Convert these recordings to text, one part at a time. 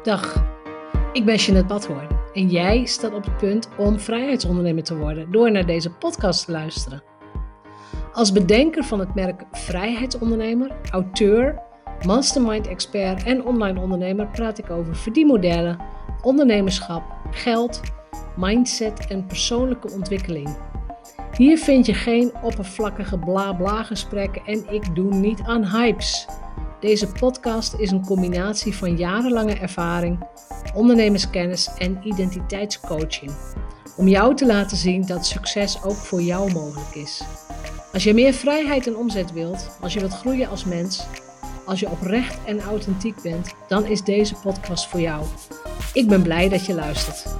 Dag, ik ben Jeanette Badhoorn en jij staat op het punt om vrijheidsondernemer te worden door naar deze podcast te luisteren. Als bedenker van het merk Vrijheidsondernemer, auteur, mastermind-expert en online ondernemer praat ik over verdienmodellen, ondernemerschap, geld, mindset en persoonlijke ontwikkeling. Hier vind je geen oppervlakkige bla-bla gesprekken en ik doe niet aan hypes. Deze podcast is een combinatie van jarenlange ervaring, ondernemerskennis en identiteitscoaching. Om jou te laten zien dat succes ook voor jou mogelijk is. Als je meer vrijheid en omzet wilt, als je wilt groeien als mens, als je oprecht en authentiek bent, dan is deze podcast voor jou. Ik ben blij dat je luistert.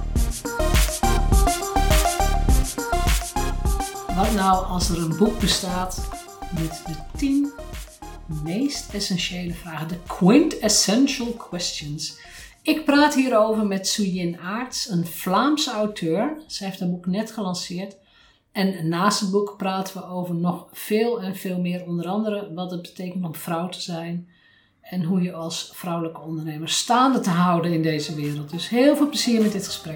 Wat nou als er een boek bestaat met de 10 meest essentiële vragen, de quintessential questions. Ik praat hierover met Suyinh Aerts, een Vlaamse auteur. Zij heeft een boek net gelanceerd. En naast het boek praten we over nog veel en veel meer. Onder andere wat het betekent om vrouw te zijn. En hoe je als vrouwelijke ondernemer staande te houden in deze wereld. Dus heel veel plezier met dit gesprek.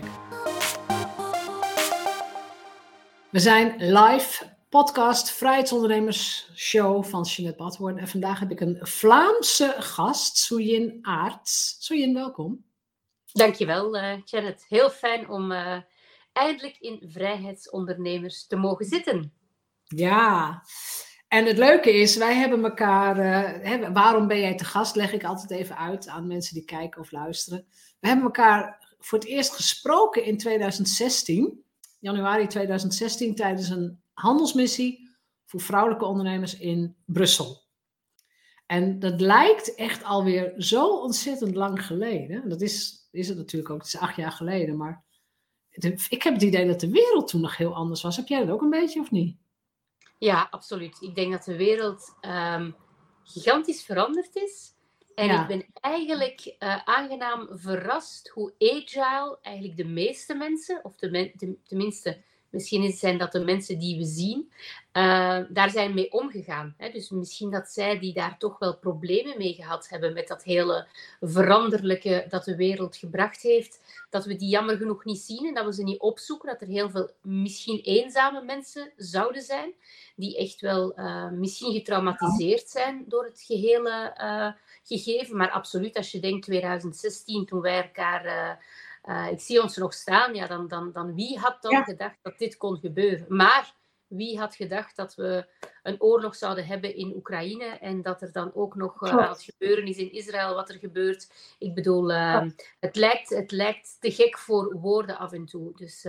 We zijn live podcast Vrijheidsondernemers show van Jeanette Badhoorn. En vandaag heb ik een Vlaamse gast, Suyinh Aerts. Suyinh, welkom. Dankjewel, Jeanette. Heel fijn om eindelijk in Vrijheidsondernemers te mogen zitten. Ja, en het leuke is, wij hebben elkaar... waarom ben jij te gast? Leg ik altijd even uit aan mensen die kijken of luisteren. We hebben elkaar voor het eerst gesproken in 2016... januari 2016 tijdens een handelsmissie voor vrouwelijke ondernemers in Brussel. En dat lijkt echt alweer zo ontzettend lang geleden. Dat is het natuurlijk ook, het is 8 jaar geleden. Maar ik heb het idee dat de wereld toen nog heel anders was. Heb jij dat ook een beetje of niet? Ja, absoluut. Ik denk dat de wereld gigantisch veranderd is. En ik ben eigenlijk aangenaam verrast hoe agile eigenlijk de meeste mensen, of tenminste, misschien zijn dat de mensen die we zien, daar zijn mee omgegaan. Hè? Dus misschien dat zij die daar toch wel problemen mee gehad hebben met dat hele veranderlijke dat de wereld gebracht heeft, dat we die jammer genoeg niet zien en dat we ze niet opzoeken, dat er heel veel misschien eenzame mensen zouden zijn, die echt wel misschien getraumatiseerd zijn door het gehele gegeven. Maar absoluut, als je denkt 2016, toen wij elkaar... ik zie ons nog staan, ja, dan wie had dan gedacht dat dit kon gebeuren? Maar wie had gedacht dat we een oorlog zouden hebben in Oekraïne en dat er dan ook nog aan het gebeuren is in Israël wat er gebeurt? Ik bedoel, het lijkt te gek voor woorden af en toe. Dus,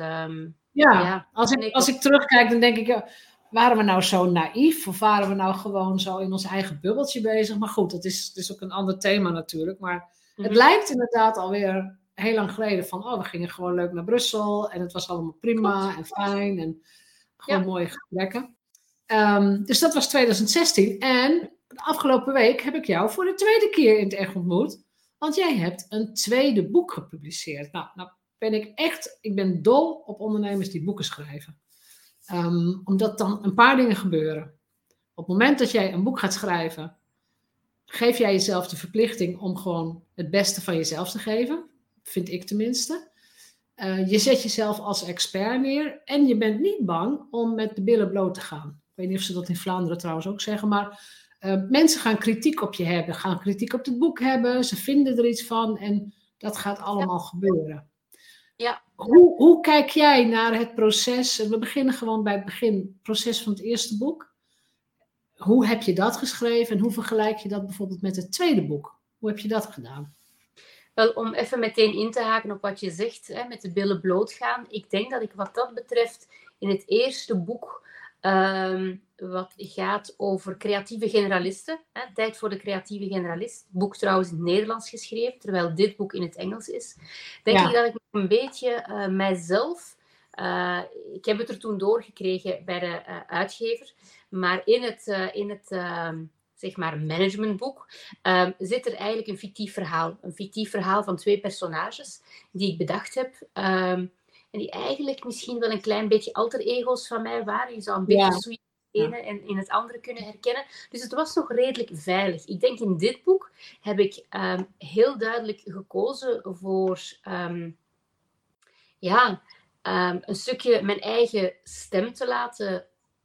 als ik terugkijk, dan denk ik... waren we nou zo naïef of waren we nou gewoon zo in ons eigen bubbeltje bezig? Maar goed, het is ook een ander thema natuurlijk. Maar het lijkt inderdaad alweer heel lang geleden van... we gingen gewoon leuk naar Brussel en het was allemaal prima en fijn en gewoon mooie gesprekken. Dus dat was 2016. En de afgelopen week heb ik jou voor de tweede keer in het echt ontmoet. Want jij hebt een tweede boek gepubliceerd. Nou ben ik ben dol op ondernemers die boeken schrijven. Omdat dan een paar dingen gebeuren. Op het moment dat jij een boek gaat schrijven, geef jij jezelf de verplichting om gewoon het beste van jezelf te geven. Vind ik tenminste. Je zet jezelf als expert neer en je bent niet bang om met de billen bloot te gaan. Ik weet niet of ze dat in Vlaanderen trouwens ook zeggen, maar mensen gaan kritiek op je hebben, gaan kritiek op het boek hebben, ze vinden er iets van en dat gaat allemaal gebeuren. Ja. Hoe kijk jij naar het proces? We beginnen gewoon bij het begin, het proces van het eerste boek. Hoe heb je dat geschreven en hoe vergelijk je dat bijvoorbeeld met het tweede boek? Hoe heb je dat gedaan? Wel, om even meteen in te haken op wat je zegt, hè, met de billen blootgaan. Ik denk dat ik wat dat betreft in het eerste boek, wat gaat over creatieve generalisten, hè, Tijd voor de creatieve generalist, boek trouwens in het Nederlands geschreven, terwijl dit boek in het Engels is, denk ik dat ik een beetje mijzelf... ik heb het er toen doorgekregen bij de uitgever, maar in het zeg maar managementboek, zit er eigenlijk een fictief verhaal. Een fictief verhaal van 2 personages die ik bedacht heb. En die eigenlijk misschien wel een klein beetje alter ego's van mij waren. Je zou een beetje ene en in het andere kunnen herkennen. Dus het was nog redelijk veilig. Ik denk in dit boek heb ik heel duidelijk gekozen voor een stukje mijn eigen stem te laten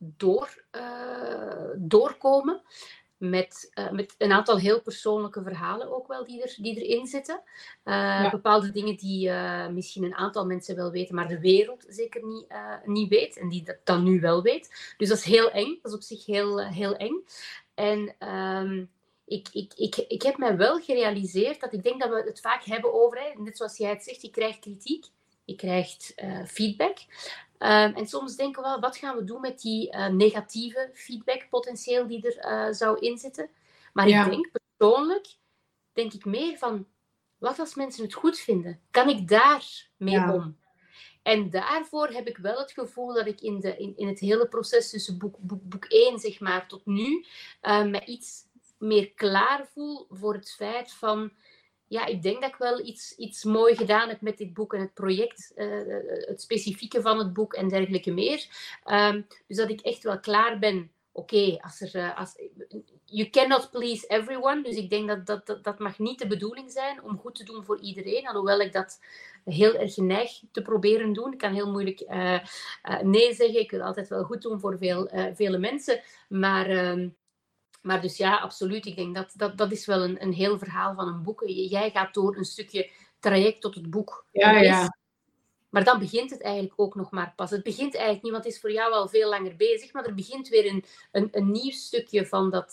doorkomen. Met een aantal heel persoonlijke verhalen ook wel die erin zitten. Bepaalde dingen die misschien een aantal mensen wel weten, maar de wereld zeker niet weet. En die dat dan nu wel weet. Dus dat is heel eng. Dat is op zich heel eng. En ik heb mij wel gerealiseerd dat ik denk dat we het vaak hebben over, net zoals jij het zegt, je krijgt kritiek. Je krijgt feedback. En soms denken we wel, wat gaan we doen met die negatieve feedback potentieel die er zou inzitten? Maar ik denk persoonlijk, denk ik meer van, wat als mensen het goed vinden? Kan ik daar mee om? En daarvoor heb ik wel het gevoel dat ik in het hele proces tussen boek 1, zeg maar, tot nu, me iets meer klaar voel voor het feit van, ja, ik denk dat ik wel iets mooi gedaan heb met dit boek en het project, het specifieke van het boek en dergelijke meer. Dus dat ik echt wel klaar ben. Oké, you cannot please everyone. Dus ik denk dat mag niet de bedoeling zijn om goed te doen voor iedereen. Alhoewel ik dat heel erg geneig te proberen doen. Ik kan heel moeilijk nee zeggen. Ik wil altijd wel goed doen voor vele mensen. Maar dus ja, absoluut. Ik denk dat is wel een heel verhaal van een boek. Jij gaat door een stukje traject tot het boek. Ja. Maar dan begint het eigenlijk ook nog maar pas. Het begint eigenlijk niet, want het is voor jou al veel langer bezig. Maar er begint weer een nieuw stukje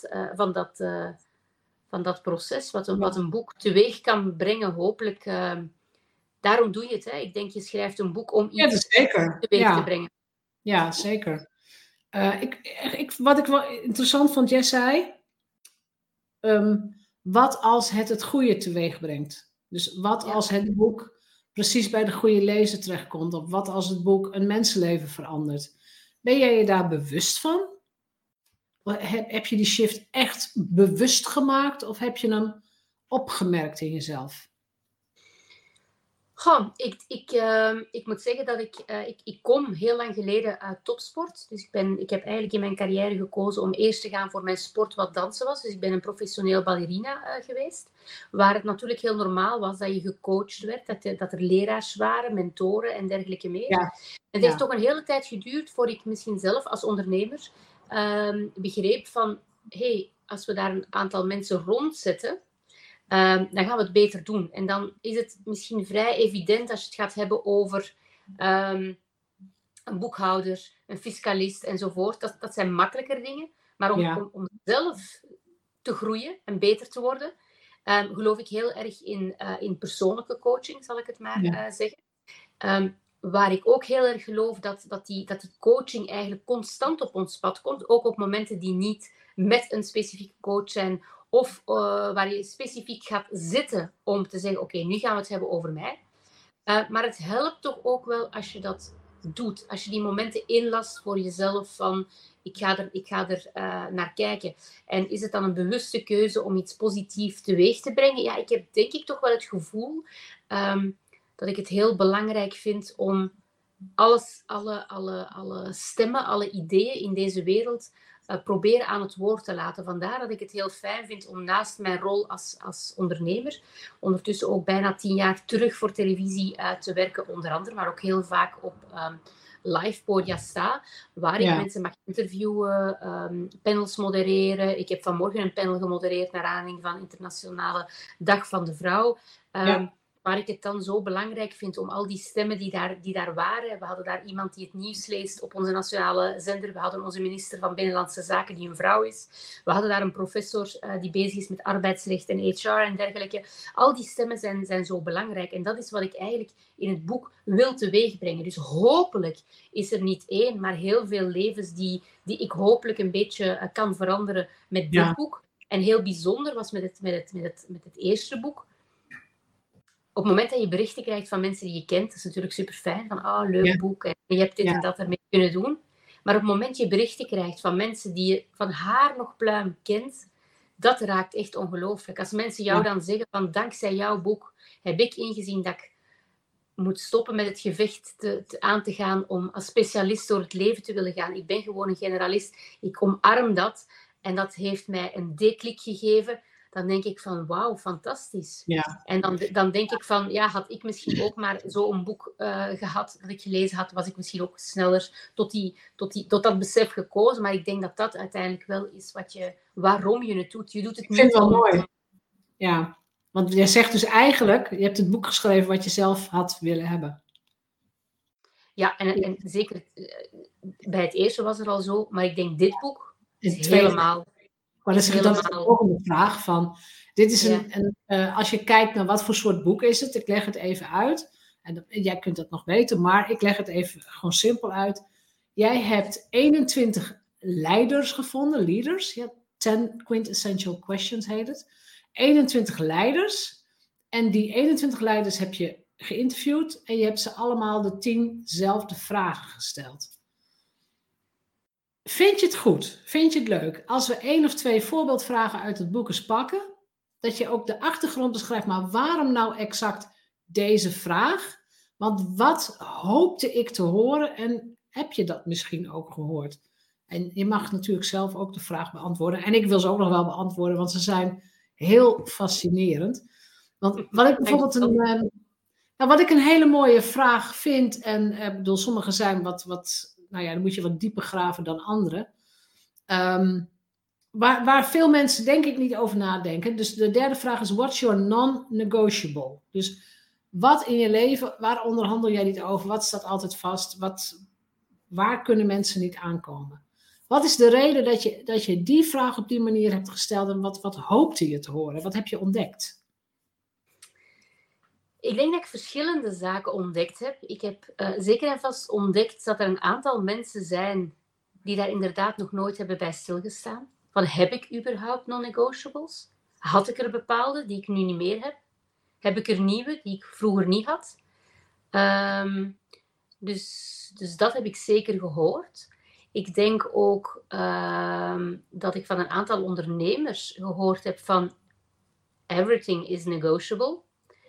van dat proces. Wat een boek teweeg kan brengen, hopelijk. Daarom doe je het. Hè. Ik denk, je schrijft een boek om iets teweeg te brengen. Ja, zeker. Wat ik wel interessant vond, jij zei, wat als het goede teweeg brengt? Dus wat als het boek precies bij de goede lezer terechtkomt? Of wat als het boek een mensenleven verandert? Ben jij je daar bewust van? Heb je die shift echt bewust gemaakt? Of heb je hem opgemerkt in jezelf? Goh, ik moet zeggen dat ik kom heel lang geleden uit topsport. Dus ik heb eigenlijk in mijn carrière gekozen om eerst te gaan voor mijn sport wat dansen was. Dus ik ben een professioneel ballerina geweest. Waar het natuurlijk heel normaal was dat je gecoacht werd. Dat er leraars waren, mentoren en dergelijke meer. Ja. Het heeft toch een hele tijd geduurd voor ik misschien zelf als ondernemer begreep van... als we daar een aantal mensen rondzetten... dan gaan we het beter doen. En dan is het misschien vrij evident als je het gaat hebben over een boekhouder, een fiscalist enzovoort. Dat zijn makkelijker dingen. Maar om zelf te groeien en beter te worden, geloof ik heel erg in persoonlijke coaching, zal ik het maar zeggen. Waar ik ook heel erg geloof dat die coaching eigenlijk constant op ons pad komt. Ook op momenten die niet met een specifieke coach zijn... Of waar je specifiek gaat zitten om te zeggen, oké, nu gaan we het hebben over mij. Maar het helpt toch ook wel als je dat doet. Als je die momenten inlast voor jezelf van, ik ga er naar kijken. En is het dan een bewuste keuze om iets positiefs teweeg te brengen? Ja, ik heb denk ik toch wel het gevoel dat ik het heel belangrijk vind om alle stemmen, alle ideeën in deze wereld... proberen aan het woord te laten. Vandaar dat ik het heel fijn vind om naast mijn rol als ondernemer, ondertussen ook bijna 10 jaar terug voor televisie te werken, onder andere, maar ook heel vaak op live podia sta, waar ik mensen mag interviewen, panels modereren. Ik heb vanmorgen een panel gemodereerd naar aanleiding van Internationale Dag van de Vrouw. Waar ik het dan zo belangrijk vind om al die stemmen die daar waren. We hadden daar iemand die het nieuws leest op onze nationale zender. We hadden onze minister van Binnenlandse Zaken die een vrouw is. We hadden daar een professor die bezig is met arbeidsrecht en HR en dergelijke. Al die stemmen zijn zo belangrijk. En dat is wat ik eigenlijk in het boek wil teweegbrengen. Dus hopelijk is er niet één, maar heel veel levens die ik hopelijk een beetje kan veranderen met dit boek. En heel bijzonder was met het eerste boek. Op het moment dat je berichten krijgt van mensen die je kent, dat is natuurlijk super fijn. Van, leuk boek en je hebt dit en dat ermee kunnen doen. Maar op het moment dat je berichten krijgt van mensen die je van haar nog pluim kent, dat raakt echt ongelooflijk. Als mensen jou dan zeggen van, dankzij jouw boek heb ik ingezien dat ik moet stoppen met het gevecht aan te gaan om als specialist door het leven te willen gaan. Ik ben gewoon een generalist. Ik omarm dat. En dat heeft mij een deklik gegeven. Dan denk ik van, wauw, fantastisch. Ja. En dan denk ik van, ja, had ik misschien ook maar zo'n boek gehad dat ik gelezen had, was ik misschien ook sneller tot dat besef gekozen. Maar ik denk dat dat uiteindelijk wel is waarom je het doet. Je doet het ik vind niet het wel mooi. Ja, want jij zegt dus eigenlijk, je hebt het boek geschreven wat je zelf had willen hebben. Ja, en zeker bij het eerste was het al zo, maar ik denk dit boek is helemaal... Maar dat is de volgende vraag van, dit is als je kijkt naar wat voor soort boek is het, ik leg het even uit, en jij kunt dat nog weten, maar ik leg het even gewoon simpel uit. Jij hebt 21 leiders gevonden, leaders, ja, 10 quintessential questions heet het. 21 leiders, en die 21 leiders heb je geïnterviewd en je hebt ze allemaal de 10zelfde vragen gesteld. Vind je het goed? Vind je het leuk? Als we 1 of 2 voorbeeldvragen uit het boek eens pakken, dat je ook de achtergrond beschrijft, maar waarom nou exact deze vraag? Want wat hoopte ik te horen en heb je dat misschien ook gehoord? En je mag natuurlijk zelf ook de vraag beantwoorden. En ik wil ze ook nog wel beantwoorden, want ze zijn heel fascinerend. Want wat ik bijvoorbeeld wat ik een hele mooie vraag vind, en ik bedoel, sommige zijn nou ja, dan moet je wat dieper graven dan andere. Waar veel mensen denk ik niet over nadenken. Dus de derde vraag is, what's your non-negotiable? Dus wat in je leven, waar onderhandel jij niet over? Wat staat altijd vast? Waar kunnen mensen niet aankomen? Wat is de reden dat je die vraag op die manier hebt gesteld en wat hoopte je te horen? Wat heb je ontdekt? Ik denk dat ik verschillende zaken ontdekt heb. Ik heb zeker en vast ontdekt dat er een aantal mensen zijn die daar inderdaad nog nooit hebben bij stilgestaan. Van, heb ik überhaupt non-negotiables? Had ik er bepaalde die ik nu niet meer heb? Heb ik er nieuwe die ik vroeger niet had? Dus dat heb ik zeker gehoord. Ik denk ook dat ik van een aantal ondernemers gehoord heb van everything is negotiable.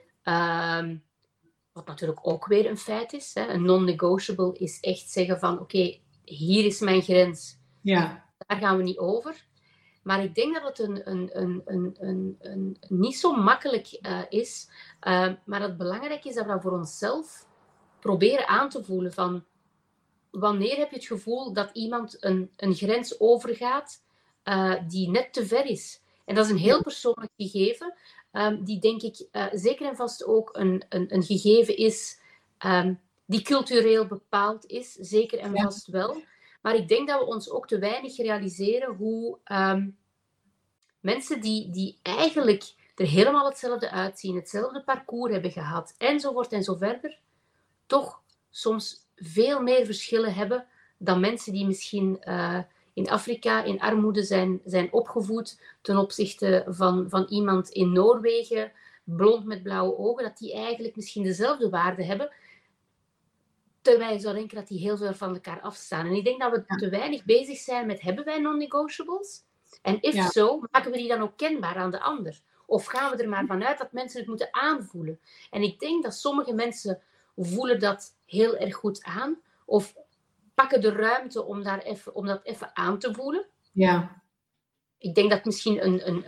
Wat natuurlijk ook weer een feit is. Hè. Een non-negotiable is echt zeggen van oké, hier is mijn grens. Ja. Daar gaan we niet over. Maar ik denk dat het een niet zo makkelijk is. Maar dat het belangrijk is dat we dat voor onszelf proberen aan te voelen van wanneer heb je het gevoel dat iemand een grens overgaat die net te ver is. En dat is een heel persoonlijk gegeven. Die denk ik zeker en vast ook een gegeven is die cultureel bepaald is. Zeker en vast wel. Maar ik denk dat we ons ook te weinig realiseren hoe mensen die eigenlijk er helemaal hetzelfde uitzien, hetzelfde parcours hebben gehad, enzovoort en zo verder, toch soms veel meer verschillen hebben dan mensen die misschien in Afrika in armoede zijn opgevoed ten opzichte van iemand in Noorwegen, blond met blauwe ogen, dat die eigenlijk misschien dezelfde waarde hebben, terwijl je zou denken dat die heel veel van elkaar afstaan. En ik denk dat we te weinig bezig zijn met, hebben wij non-negotiables? En if zo, maken we die dan ook kenbaar aan de ander? Of gaan we er maar vanuit dat mensen het moeten aanvoelen? En ik denk dat sommige mensen voelen dat heel erg goed aan, of pakken de ruimte om dat even aan te voelen. Ja. Ik denk dat het misschien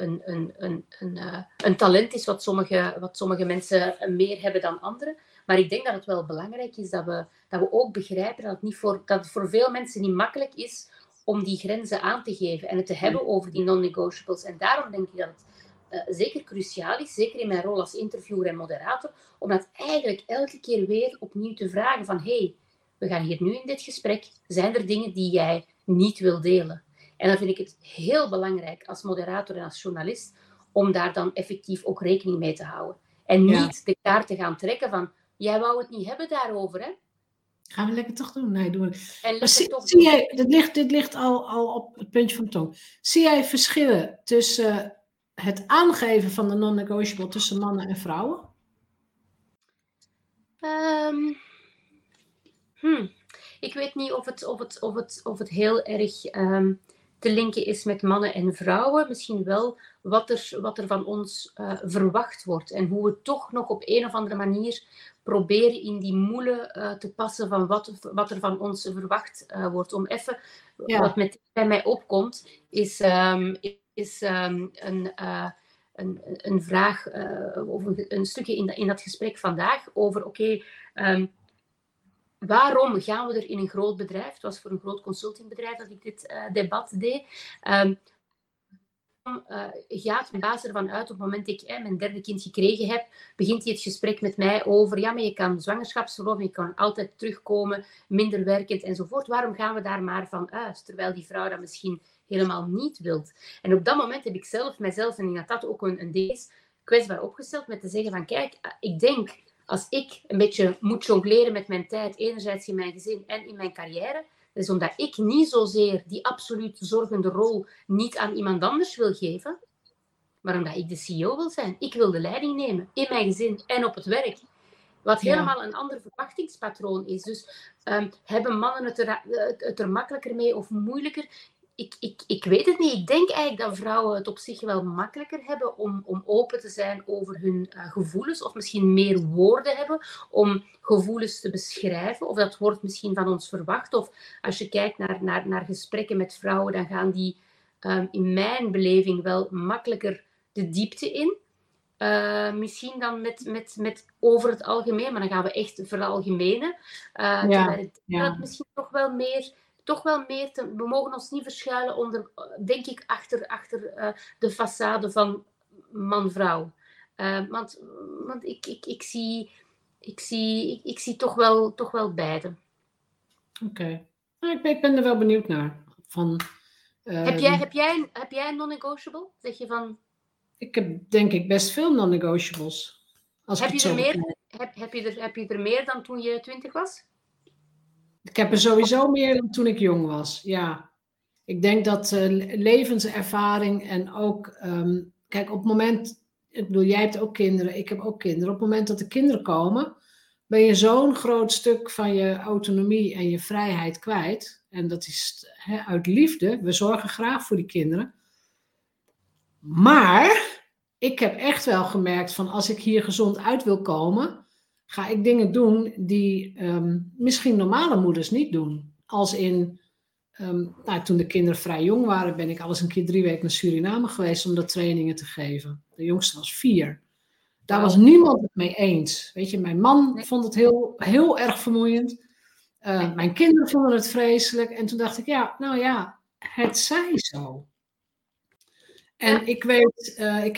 een talent is wat sommige mensen meer hebben dan anderen. Maar ik denk dat het wel belangrijk is dat we ook begrijpen dat het voor veel mensen niet makkelijk is om die grenzen aan te geven en het te hebben over die non-negotiables. En daarom denk ik dat het zeker cruciaal is, zeker in mijn rol als interviewer en moderator, om dat eigenlijk elke keer weer opnieuw te vragen van hey, we gaan hier nu in dit gesprek, zijn er dingen die jij niet wil delen? En dan vind ik het heel belangrijk als moderator en als journalist om daar dan effectief ook rekening mee te houden. En niet de kaart te gaan trekken van, jij wou het niet hebben daarover, hè? Gaan we lekker toch doen? Nee, doen we. En zie jij, dit ligt al op het puntje van de tong. Zie jij verschillen tussen het aangeven van de non-negotiable tussen mannen en vrouwen? Ik weet niet of het heel erg te linken is met mannen en vrouwen. Misschien wel wat er van ons verwacht wordt. En hoe we toch nog op een of andere manier proberen in die moelen te passen van wat er van ons verwacht wordt. Om even, wat bij mij opkomt, is een vraag of een stukje in dat gesprek vandaag over waarom gaan we er in een groot bedrijf, het was voor een groot consultingbedrijf dat ik dit debat deed, gaat mijn baas ervan uit op het moment dat ik mijn derde kind gekregen heb, begint hij het gesprek met mij over, ja, maar je kan zwangerschapsverlof, je kan altijd terugkomen, minder werkend enzovoort. Waarom gaan we daar maar van uit? Terwijl die vrouw dat misschien helemaal niet wilt. En op dat moment heb ik mijzelf, en dat ook een ding is, kwetsbaar opgesteld met te zeggen van, kijk, ik denk, als ik een beetje moet jongleren met mijn tijd, enerzijds in mijn gezin en in mijn carrière, dat is omdat ik niet zozeer die absoluut zorgende rol niet aan iemand anders wil geven, maar omdat ik de CEO wil zijn. Ik wil de leiding nemen in mijn gezin en op het werk. Wat helemaal een ander verwachtingspatroon is. Dus hebben mannen het er makkelijker mee of moeilijker? Ik weet het niet. Ik denk eigenlijk dat vrouwen het op zich wel makkelijker hebben om open te zijn over hun gevoelens. Of misschien meer woorden hebben om gevoelens te beschrijven. Of dat wordt misschien van ons verwacht. Of als je kijkt naar gesprekken met vrouwen, dan gaan die in mijn beleving wel makkelijker de diepte in. Misschien dan met over het algemeen, maar dan gaan we echt veralgemenen. Dat misschien toch wel meer we mogen ons niet verschuilen onder, denk ik, achter de façade van man-vrouw. Want ik zie toch wel beide. Oké. Nou, ik ben er wel benieuwd naar. Heb jij een non-negotiable? Zeg je van... Ik heb denk ik best veel non-negotiables. Heb je er meer dan toen je 20 was? Ik heb er sowieso meer dan toen ik jong was, ja. Ik denk dat levenservaring en ook... kijk, op het moment... Ik bedoel, jij hebt ook kinderen, ik heb ook kinderen. Op het moment dat de kinderen komen, ben je zo'n groot stuk van je autonomie en je vrijheid kwijt. En dat is uit liefde. We zorgen graag voor die kinderen. Maar ik heb echt wel gemerkt van als ik hier gezond uit wil komen, ga ik dingen doen die misschien normale moeders niet doen. Als in, toen de kinderen vrij jong waren, ben ik al eens een keer 3 weken naar Suriname geweest om de trainingen te geven. De jongste was 4. Daar was niemand het mee eens. Weet je, mijn man vond het heel, heel erg vermoeiend. Mijn kinderen vonden het vreselijk. En toen dacht ik, het zij zo. En ik weet,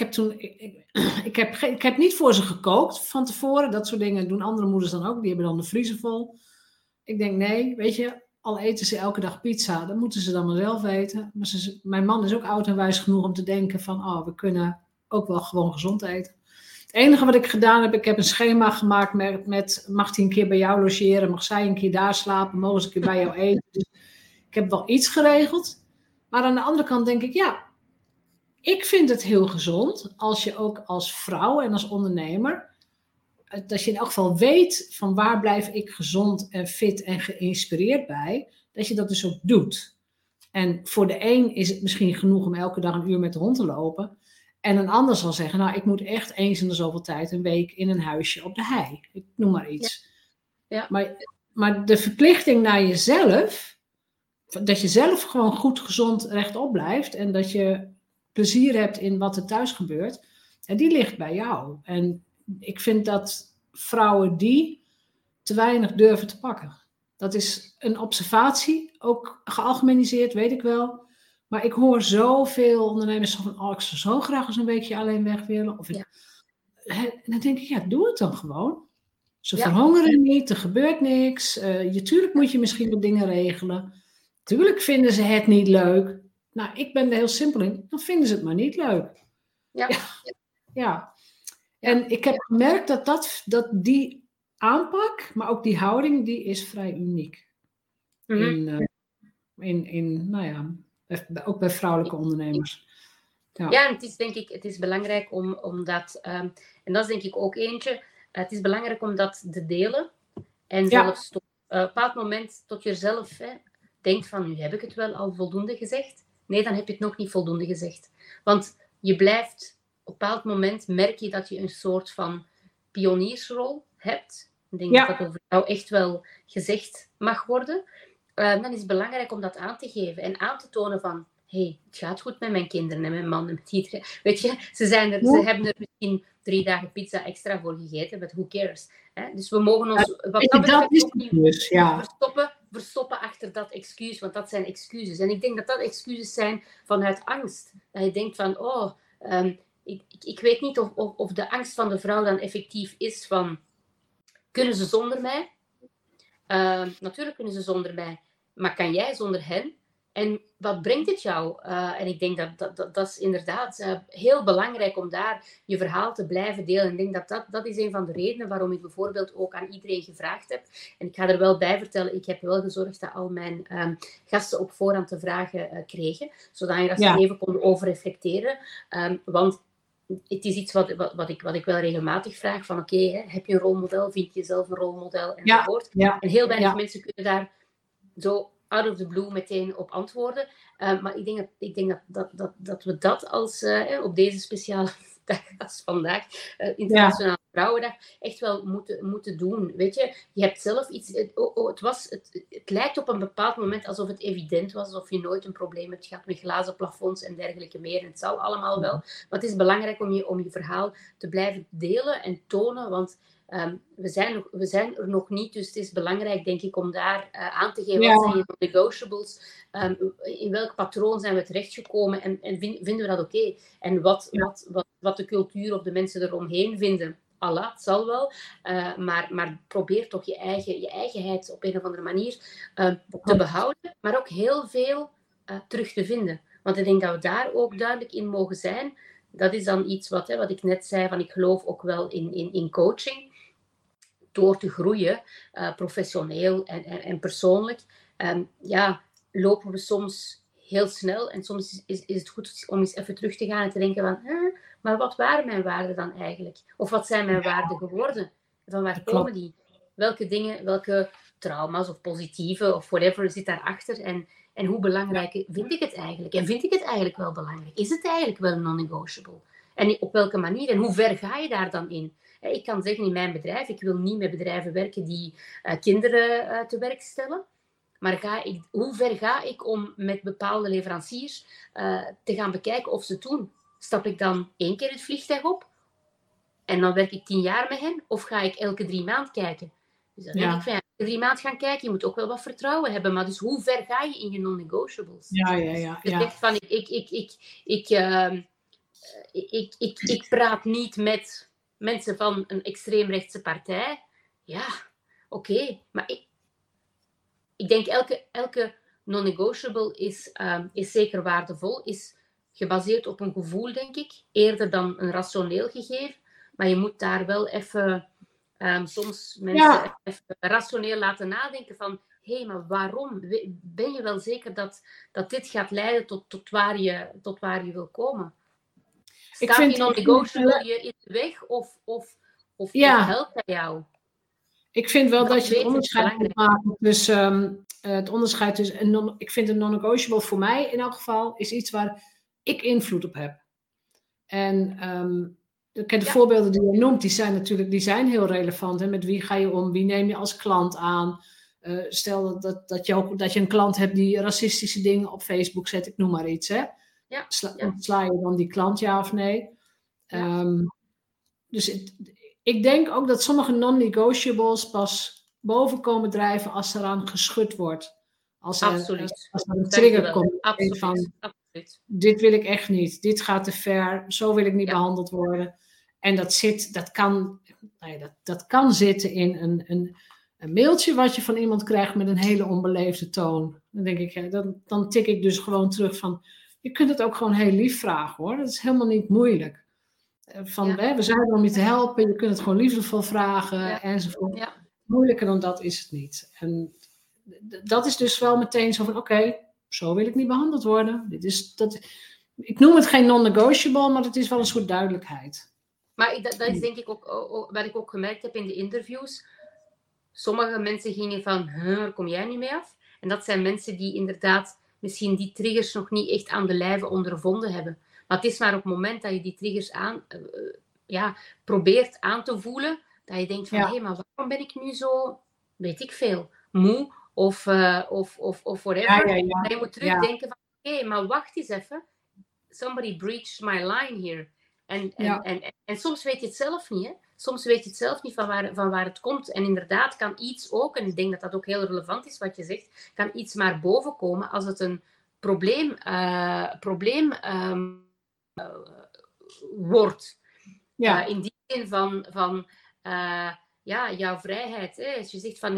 ik heb niet voor ze gekookt van tevoren. Dat soort dingen doen andere moeders dan ook. Die hebben dan de vriezer vol. Ik denk, nee, weet je, al eten ze elke dag pizza, dan moeten ze dan maar zelf eten. Maar mijn man is ook oud en wijs genoeg om te denken van, we kunnen ook wel gewoon gezond eten. Het enige wat ik gedaan heb, ik heb een schema gemaakt met mag hij een keer bij jou logeren, mag zij een keer daar slapen, mogen ze een keer bij jou eten. Dus ik heb wel iets geregeld. Maar aan de andere kant denk ik, ik vind het heel gezond als je ook als vrouw en als ondernemer, dat je in elk geval weet van waar blijf ik gezond en fit en geïnspireerd bij, dat je dat dus ook doet. En voor de een is het misschien genoeg om elke dag 1 uur met de hond te lopen. En een ander zal zeggen, ik moet echt eens in de zoveel tijd een week in een huisje op de hei. Ik noem maar iets. Ja. Maar de verplichting naar jezelf, dat je zelf gewoon goed, gezond, rechtop blijft en dat je plezier hebt in wat er thuis gebeurt, en die ligt bij jou. En ik vind dat vrouwen die te weinig durven te pakken. Dat is een observatie, ook gealgemeniseerd, weet ik wel. Maar ik hoor zoveel ondernemers van, ik zou zo graag eens een weekje alleen weg willen. En dan denk ik, doe het dan gewoon. Ze verhongeren niet, er gebeurt niks. Tuurlijk moet je misschien wat dingen regelen. Tuurlijk vinden ze het niet leuk. Nou, ik ben er heel simpel in. Dan vinden ze het maar niet leuk. Ja. En ik heb gemerkt dat die aanpak, maar ook die houding, die is vrij uniek. Ook bij vrouwelijke ondernemers. Ja, en het is belangrijk om dat, en dat is denk ik ook eentje, het is belangrijk om dat te delen. En zelfs tot een bepaald moment tot jezelf denkt van, nu heb ik het wel al voldoende gezegd. Nee, dan heb je het nog niet voldoende gezegd. Want je blijft, op een bepaald moment merk je dat je een soort van pioniersrol hebt. Ik denk dat over jou echt wel gezegd mag worden. Dan is het belangrijk om dat aan te geven en aan te tonen van, hey, het gaat goed met mijn kinderen en mijn man en met iedereen. Weet je, ze hebben er misschien 3 dagen pizza extra voor gegeten, but who cares? Hè? Dus we mogen ons wat dat betreft ook niet verstoppen achter dat excuus, want dat zijn excuses. En ik denk dat dat excuses zijn vanuit angst. Dat je denkt van, ik weet niet of de angst van de vrouw dan effectief is van, kunnen ze zonder mij? Natuurlijk kunnen ze zonder mij, maar kan jij zonder hen? En wat brengt het jou? En ik denk dat is inderdaad heel belangrijk om daar je verhaal te blijven delen. En ik denk dat is een van de redenen waarom ik bijvoorbeeld ook aan iedereen gevraagd heb. En ik ga er wel bij vertellen, ik heb wel gezorgd dat al mijn gasten op voorhand de vragen kregen, zodat ze even konden overreflecteren. Want het is iets wat ik wel regelmatig vraag, van oké, heb je een rolmodel? Vind je jezelf een rolmodel? Enzovoort. En heel weinig mensen kunnen daar zo out of the blue meteen op antwoorden. Maar ik denk dat we dat als op deze speciale dag als vandaag, Internationale Vrouwendag, echt wel moeten doen. Weet je, je hebt zelf iets... Het lijkt op een bepaald moment alsof het evident was, alsof je nooit een probleem hebt gehad met glazen plafonds en dergelijke meer. En het zal allemaal wel. Maar het is belangrijk om je verhaal te blijven delen en tonen, want we zijn er nog niet, dus het is belangrijk, denk ik, om daar aan te geven wat zijn je negotiables, in welk patroon zijn we terechtgekomen en vinden we dat oké? En wat de cultuur of de mensen eromheen vinden, Allah, het zal wel, maar probeer toch je eigenheid op een of andere manier te behouden, maar ook heel veel terug te vinden. Want ik denk dat we daar ook duidelijk in mogen zijn. Dat is dan iets wat ik net zei, van ik geloof ook wel in coaching. Door te groeien, professioneel en persoonlijk, lopen we soms heel snel. En soms is het goed om eens even terug te gaan en te denken van, maar wat waren mijn waarden dan eigenlijk? Of wat zijn mijn waarden geworden? Van waar komen die? Welke dingen, welke trauma's of positieve of whatever zit daarachter? En hoe belangrijk vind ik het eigenlijk? En vind ik het eigenlijk wel belangrijk? Is het eigenlijk wel non-negotiable? En op welke manier? En hoe ver ga je daar dan in? Ik kan zeggen in mijn bedrijf, ik wil niet met bedrijven werken die kinderen te werk stellen. Maar hoe ver ga ik om met bepaalde leveranciers te gaan bekijken of ze het doen? Stap ik dan 1 keer het vliegtuig op en dan werk ik 10 jaar met hen? Of ga ik elke 3 maanden kijken? Dus dan denk ik van, elke 3 maanden gaan kijken, je moet ook wel wat vertrouwen hebben. Maar dus hoe ver ga je in je non-negotiables? Dus echt van, ik praat niet met mensen van een extreemrechtse partij. Ja, oké. Maar ik denk elke non-negotiable is zeker waardevol. Is gebaseerd op een gevoel, denk ik. Eerder dan een rationeel gegeven. Maar je moet daar wel even soms mensen even rationeel laten nadenken van, hé, maar waarom? Ben je wel zeker dat dit gaat leiden tot waar je wil komen? Staat die non-negotiable je in de weg of helpt dat jou? Ik vind wel dat je het onderscheid moet maken. Dus het onderscheid is... Ik vind een non-negotiable voor mij in elk geval is iets waar ik invloed op heb. En de voorbeelden die je noemt, die zijn heel relevant. Hè? Met wie ga je om? Wie neem je als klant aan? Stel dat je een klant hebt die racistische dingen op Facebook zet. Ik noem maar iets, hè? Sla je dan die klant, ja of nee? Dus ik denk ook dat sommige non-negotiables pas boven komen drijven als eraan geschud wordt. Als er een trigger komt. Absoluut. Dit wil ik echt niet. Dit gaat te ver. Zo wil ik niet behandeld worden. En dat kan zitten in een mailtje wat je van iemand krijgt met een hele onbeleefde toon. Dan denk ik, dan tik ik dus gewoon terug van, je kunt het ook gewoon heel lief vragen hoor. Dat is helemaal niet moeilijk. We zijn er om je te helpen, je kunt het gewoon liefdevol vragen enzovoort. Ja. Moeilijker dan dat is het niet. En dat is dus wel meteen zo van, oké, zo wil ik niet behandeld worden. Ik noem het geen non-negotiable, maar het is wel een soort duidelijkheid. Maar dat is denk ik ook wat ik ook gemerkt heb in de interviews. Sommige mensen gingen van, waar kom jij nu mee af? En dat zijn mensen die inderdaad misschien die triggers nog niet echt aan de lijve ondervonden hebben. Maar het is maar op het moment dat je die triggers probeert aan te voelen, dat je denkt van, hé, maar waarom ben ik nu zo, weet ik veel, moe of whatever. Dat je moet terugdenken van, oké, maar wacht eens even. Somebody breached my line here. En soms weet je het zelf niet, hè. Soms weet je het zelf niet van waar het komt. En inderdaad kan iets ook, en ik denk dat dat ook heel relevant is wat je zegt, kan iets maar boven komen als het een probleem wordt. Ja. In die zin van jouw vrijheid. Hè? Als je zegt van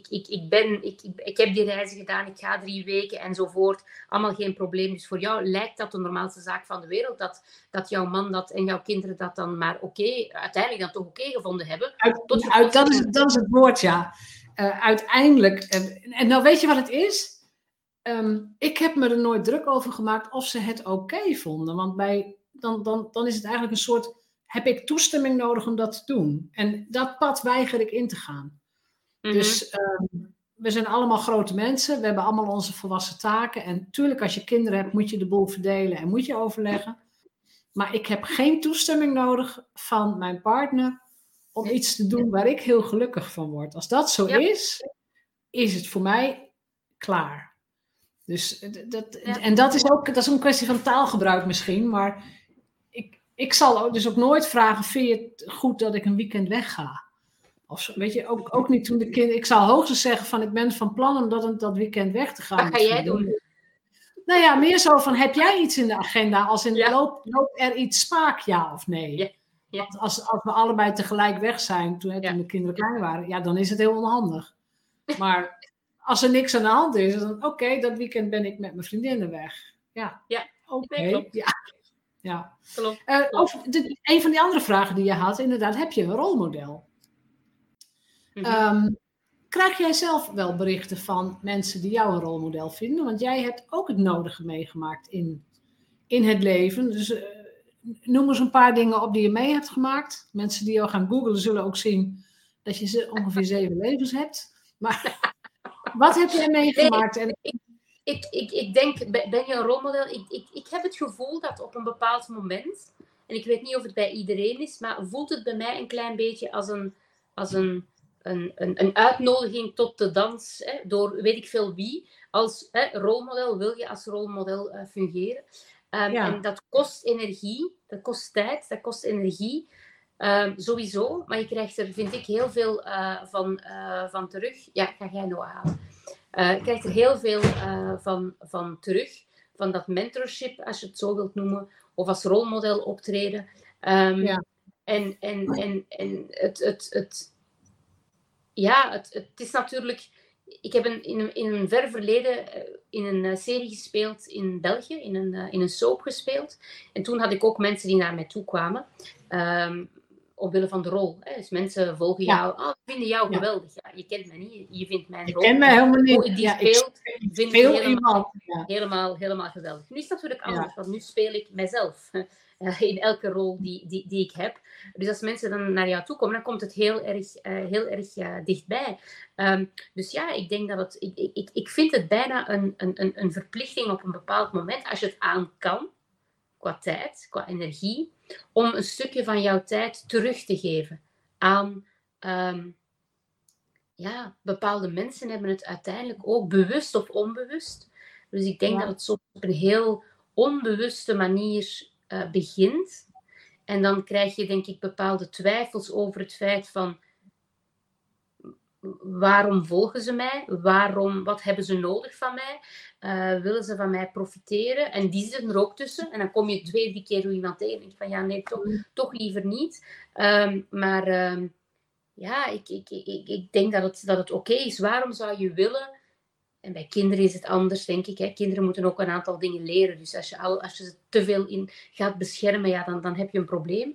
ik heb die reizen gedaan, ik ga 3 weken enzovoort. Allemaal geen probleem. Dus voor jou lijkt dat de normaalste zaak van de wereld. Dat jouw man dat en jouw kinderen dat dan maar uiteindelijk dan toch oké gevonden hebben. Dat is het woord, ja. Uiteindelijk. En nou weet je wat het is? Ik heb me er nooit druk over gemaakt of ze het oké vonden. Want dan is het eigenlijk een soort... Heb ik toestemming nodig om dat te doen? En dat pad weiger ik in te gaan. Mm-hmm. Dus we zijn allemaal grote mensen. We hebben allemaal onze volwassen taken. En natuurlijk, als je kinderen hebt, moet je de boel verdelen en moet je overleggen. Maar ik heb geen toestemming nodig van mijn partner om iets te doen waar ik heel gelukkig van word. Als dat zo is het voor mij klaar. Dus en dat is een kwestie van taalgebruik misschien, maar ik zal dus ook nooit vragen, vind je het goed dat ik een weekend wegga? Of zo, weet je, ook niet toen de kinderen... Ik zal hoogstens zeggen van, ik ben van plan om dat weekend weg te gaan. Wat ga jij doen? Nou ja, meer zo van, heb jij iets in de agenda? Als in, loopt er iets spaak, ja of nee? Ja. Want als we allebei tegelijk weg zijn, toen de kinderen klein waren, dan is het heel onhandig. Maar als er niks aan de hand is, dan oké, dat weekend ben ik met mijn vriendinnen weg. Ja, oké. Ja. Klopt. Een van die andere vragen die je had, inderdaad, heb je een rolmodel? Mm-hmm. Krijg jij zelf wel berichten van mensen die jou een rolmodel vinden? Want jij hebt ook het nodige meegemaakt in het leven. Dus noem eens een paar dingen op die je mee hebt gemaakt. Mensen die jou gaan googlen zullen ook zien dat je ongeveer 7 levens hebt. Maar wat heb jij meegemaakt? Ik denk, ben je een rolmodel? Ik heb het gevoel dat op een bepaald moment, en ik weet niet of het bij iedereen is, maar voelt het bij mij een klein beetje als een uitnodiging tot de dans, door weet ik veel wie. Als rolmodel wil je als rolmodel fungeren. En dat kost energie, dat kost tijd, dat kost energie. Sowieso, maar je krijgt er, vind ik, heel veel van terug. Ja, ga jij nou halen. Je krijgt er heel veel van terug. Van dat mentorship, als je het zo wilt noemen. Of als rolmodel optreden. En het is natuurlijk... Ik heb in een ver verleden in een serie gespeeld in België. In een soap gespeeld. En toen had ik ook mensen die naar mij toe kwamen. Omwille van de rol. Hè. Dus mensen volgen jou. Vinden jou geweldig. Ja, je kent mij niet. Je vindt mijn rol. Ik ken mij helemaal niet. Die speelt, vind je helemaal geweldig. Nu is het natuurlijk anders. Want nu speel ik mijzelf. In elke rol die ik heb. Dus als mensen dan naar jou toe komen, dan komt het heel erg dichtbij. Dus ja, ik denk dat het... Ik vind het bijna een verplichting op een bepaald moment. Als je het aan kan. Qua tijd, qua energie, om een stukje van jouw tijd terug te geven aan bepaalde mensen hebben het uiteindelijk ook bewust of onbewust. Dus ik denk dat het soms op een heel onbewuste manier begint. En dan krijg je, denk ik, bepaalde twijfels over het feit van waarom volgen ze mij? Wat hebben ze nodig van mij? Willen ze van mij profiteren? En die zitten er ook tussen. En dan kom je 2, 3 keer hoe iemand tegen en denk van ja, nee, toch liever niet. Ik denk dat het oké is. Waarom zou je willen? En bij kinderen is het anders, denk ik. Hè? Kinderen moeten ook een aantal dingen leren. Dus als je ze te veel in gaat beschermen, dan heb je een probleem.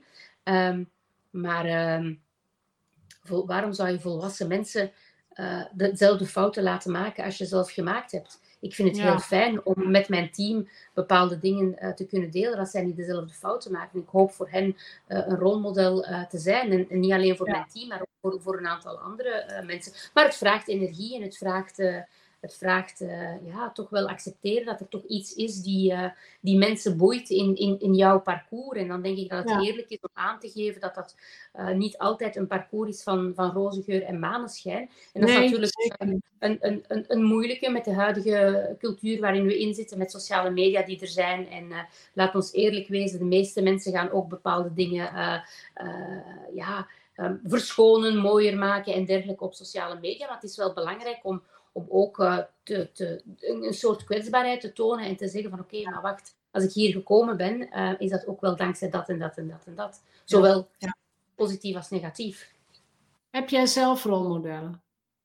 Waarom zou je volwassen mensen dezelfde fouten laten maken als je zelf gemaakt hebt? Ik vind het heel fijn om met mijn team bepaalde dingen te kunnen delen als zij niet dezelfde fouten maken. Ik hoop voor hen een rolmodel te zijn. En niet alleen voor mijn team, maar ook voor een aantal andere mensen. Maar het vraagt energie en het vraagt Het vraagt toch wel accepteren dat er toch iets is die mensen boeit in jouw parcours. En dan denk ik dat het eerlijk is om aan te geven dat dat niet altijd een parcours is van roze geur en maneschijn. En dat is natuurlijk een moeilijke met de huidige cultuur waarin we in zitten, met sociale media die er zijn. En laat ons eerlijk wezen, de meeste mensen gaan ook bepaalde dingen verschonen, mooier maken en dergelijke op sociale media. Maar het is wel belangrijk om ook een soort kwetsbaarheid te tonen en te zeggen van oké, maar wacht, als ik hier gekomen ben, is dat ook wel dankzij dat en dat en dat en dat. Zowel positief als negatief. Heb jij zelf rolmodellen?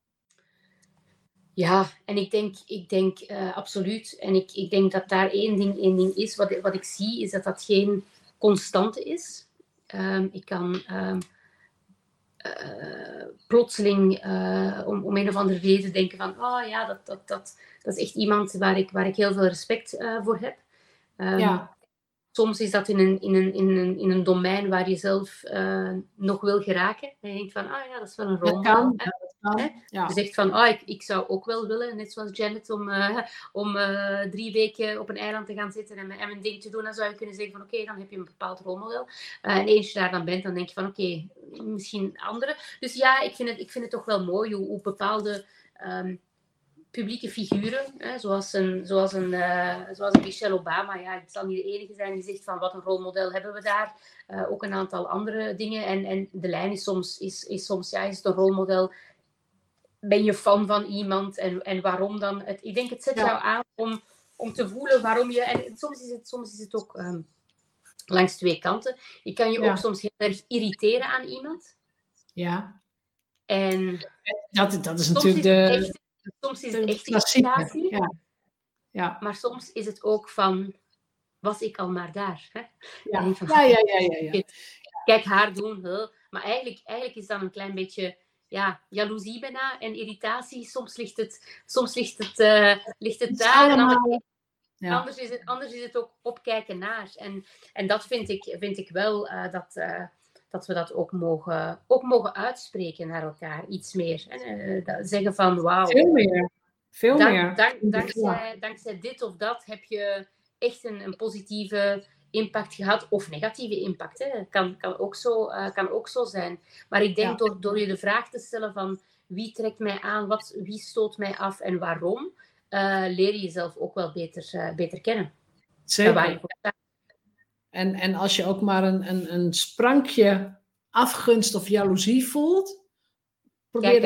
Ja, en ik denk absoluut. En ik denk dat daar één ding is. Wat ik zie, is dat geen constante is. Ik kan plotseling om een of andere reden denken van dat is echt iemand waar ik heel veel respect voor heb. Soms is dat in een domein waar je zelf nog wil geraken. En je denkt van, dat is wel een rolmodel. Je zegt van, ik zou ook wel willen, net zoals Janet, om 3 weken op een eiland te gaan zitten en mijn ding te doen. Dan zou je kunnen zeggen van, oké, dan heb je een bepaald rolmodel. En eens je daar dan bent, dan denk je van, oké, misschien andere. Dus ja, ik vind het toch wel mooi hoe bepaalde publieke figuren, zoals een Michelle Obama, het zal niet de enige zijn die zegt van wat een rolmodel hebben we daar. Ook een aantal andere dingen. En de lijn is soms, is het een rolmodel? Ben je fan van iemand en waarom dan? Ik denk het zet jou aan om te voelen waarom je... En soms is het ook langs 2 kanten. Je kan je ook soms heel erg irriteren aan iemand. Ja. En dat is natuurlijk soms is het echt irritatie. Ja. Maar soms is het ook van... Was ik al maar daar? Hè? Ja. Kijk haar doen. Maar eigenlijk is dat een klein beetje... jaloezie bijna en irritatie. Soms ligt het daar. En anders is het ook opkijken naar. En dat vind ik wel dat we dat ook mogen uitspreken naar elkaar. Iets meer. Zeggen van wauw. Veel meer. Dankzij dit of dat heb je echt een positieve impact gehad. Of negatieve impact. Hè. Kan ook zo zijn. Maar ik denk door je de vraag te stellen van wie trekt mij aan, wie stoot mij af en waarom, leer je jezelf ook wel beter kennen. Zeker. En als je ook maar een sprankje afgunst of jaloezie voelt, probeer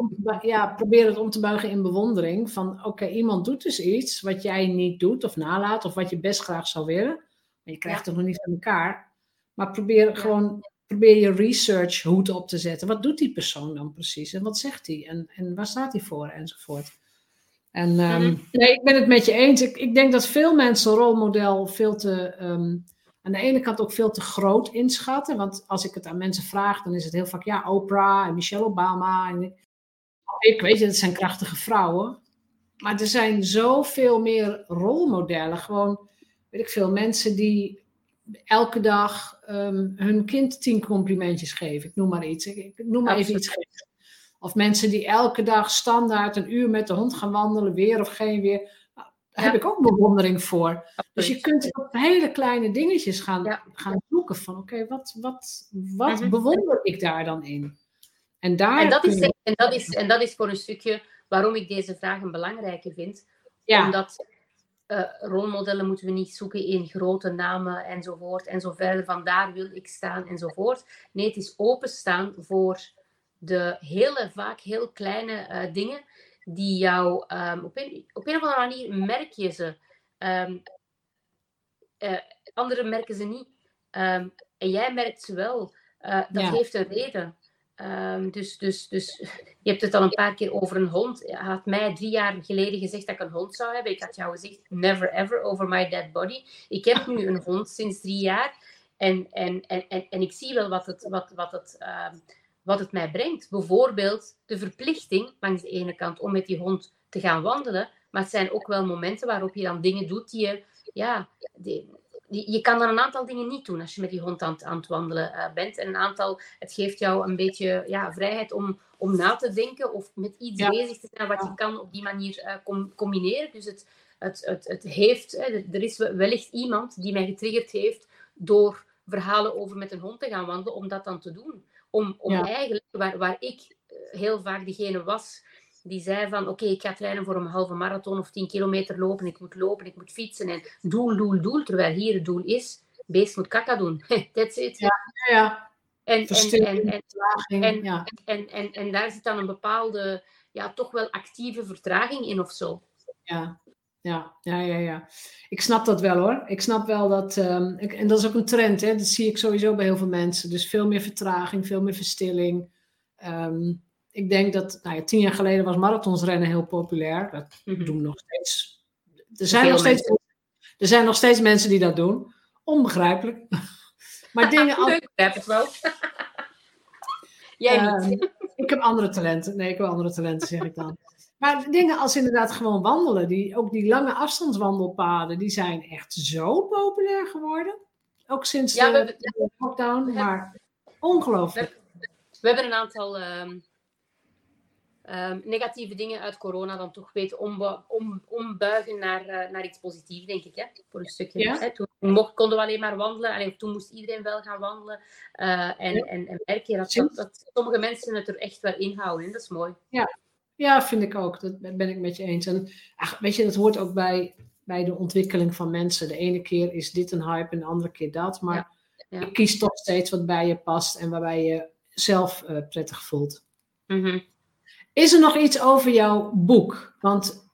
het om te buigen in bewondering. Van oké, iemand doet dus iets wat jij niet doet of nalaat, of wat je best graag zou willen. Maar je krijgt het nog niet van elkaar. Maar probeer je research-hoed op te zetten. Wat doet die persoon dan precies? En wat zegt hij? En waar staat hij voor? Enzovoort. En nee, ik ben het met je eens. Ik denk dat veel mensen een rolmodel veel te... aan de ene kant ook veel te groot inschatten. Want als ik het aan mensen vraag, dan is het heel vaak... Oprah en Michelle Obama. En ik weet je, dat zijn krachtige vrouwen. Maar er zijn zoveel meer rolmodellen. Gewoon, weet ik veel, mensen die elke dag hun kind 10 complimentjes geven. Ik noem maar iets. Ik noem maar even iets geks. Of mensen die elke dag standaard 1 uur met de hond gaan wandelen, weer of geen weer. Daar heb ik ook bewondering voor. Absoluut. Dus je kunt op hele kleine dingetjes gaan zoeken van oké, wat bewonder ik daar dan in? En dat is voor een stukje waarom ik deze vraag een belangrijke vind. Omdat rolmodellen moeten we niet zoeken in grote namen enzovoort en zo verder. Van daar wil ik staan enzovoort. Nee, het is openstaan voor de vaak heel kleine dingen die jou op een of andere manier merk je ze. Anderen merken ze niet. En jij merkt ze wel. Dat heeft een reden. Dus je hebt het al een paar keer over een hond. Je had mij 3 jaar geleden gezegd dat ik een hond zou hebben. Ik had jou gezegd, never ever over my dead body. Ik heb nu een hond sinds 3 jaar. En ik zie wel wat het mij brengt. Bijvoorbeeld de verplichting, langs de ene kant, om met die hond te gaan wandelen. Maar het zijn ook wel momenten waarop je dan dingen doet die je... je kan dan een aantal dingen niet doen als je met die hond aan het wandelen bent. En een aantal, het geeft jou een beetje vrijheid om na te denken of met iets bezig te zijn wat je kan op die manier combineren. Dus het heeft, er is wellicht iemand die mij getriggerd heeft door verhalen over met een hond te gaan wandelen, om dat dan te doen. Om eigenlijk, waar ik heel vaak degene was die zei van, oké, ik ga trainen voor een halve marathon of 10 kilometer lopen, ik moet fietsen en doel. Terwijl hier het doel is, beest moet kaka doen. That's it. Ja. En daar zit dan een bepaalde, toch wel actieve vertraging in of zo. Ja. Ik snap dat wel hoor. Ik snap wel dat, en dat is ook een trend, hè? Dat zie ik sowieso bij heel veel mensen. Dus veel meer vertraging, veel meer verstilling. Ik denk dat, 10 jaar geleden was marathonsrennen heel populair. Dat doen we nog steeds. Er zijn nog steeds mensen die dat doen. Onbegrijpelijk. Maar dingen als... Ik begrijp het wel. Jij niet. Ik heb andere talenten. Nee, ik heb andere talenten, zeg ik dan. Maar dingen als inderdaad gewoon wandelen, ook die lange afstandswandelpaden, die zijn echt zo populair geworden. Ook sinds de lockdown, maar ongelooflijk. We hebben een aantal negatieve dingen uit corona dan toch weten ombuigen naar iets positiefs, denk ik. Hè? Voor een stukje. Ja? Hè? Toen konden we alleen maar wandelen. Toen moest iedereen wel gaan wandelen. En merk je dat sommige mensen het er echt wel inhouden. En dat is mooi. Ja, vind ik ook. Dat ben ik met je eens. En weet je, dat hoort ook bij de ontwikkeling van mensen. De ene keer is dit een hype en de andere keer dat. Maar je kiest toch steeds wat bij je past en waarbij je zelf prettig voelt. Mm-hmm. Is er nog iets over jouw boek? Want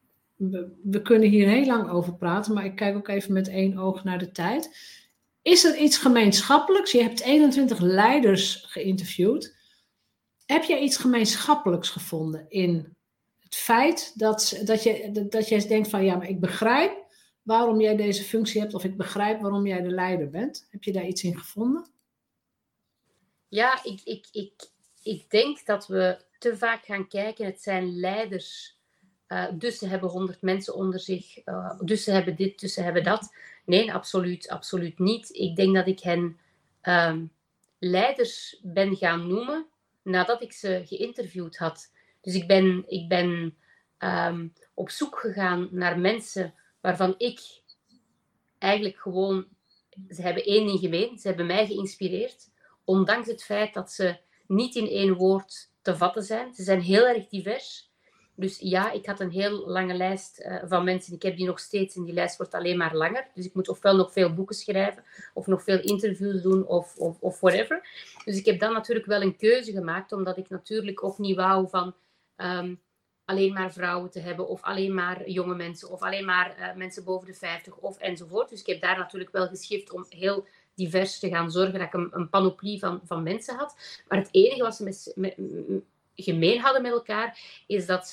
we kunnen hier heel lang over praten, maar ik kijk ook even met 1 oog naar de tijd. Is er iets gemeenschappelijks? Je hebt 21 leiders geïnterviewd. Heb jij iets gemeenschappelijks gevonden in het feit dat jij denkt van, maar ik begrijp waarom jij deze functie hebt, of ik begrijp waarom jij de leider bent? Heb je daar iets in gevonden? Ja, ik denk dat we te vaak gaan kijken, het zijn leiders, dus ze hebben 100 mensen onder zich, dus ze hebben dit, dus ze hebben dat. Nee, absoluut niet. Ik denk dat ik hen leiders ben gaan noemen nadat ik ze geïnterviewd had. Dus ik ben op zoek gegaan naar mensen waarvan ik eigenlijk gewoon... Ze hebben 1 ding gemeen. Ze hebben mij geïnspireerd. Ondanks het feit dat ze niet in 1 woord te vatten zijn. Ze zijn heel erg divers. Dus ja, ik had een heel lange lijst van mensen. Ik heb die nog steeds en die lijst wordt alleen maar langer. Dus ik moet ofwel nog veel boeken schrijven, of nog veel interviews doen, of whatever. Dus ik heb dan natuurlijk wel een keuze gemaakt, omdat ik natuurlijk ook niet wou van alleen maar vrouwen te hebben, of alleen maar jonge mensen, of alleen maar mensen boven de 50, of enzovoort. Dus ik heb daar natuurlijk wel geschikt om heel divers te gaan zorgen dat ik een panoplie van mensen had. Maar het enige wat ze gemeen hadden met elkaar, is dat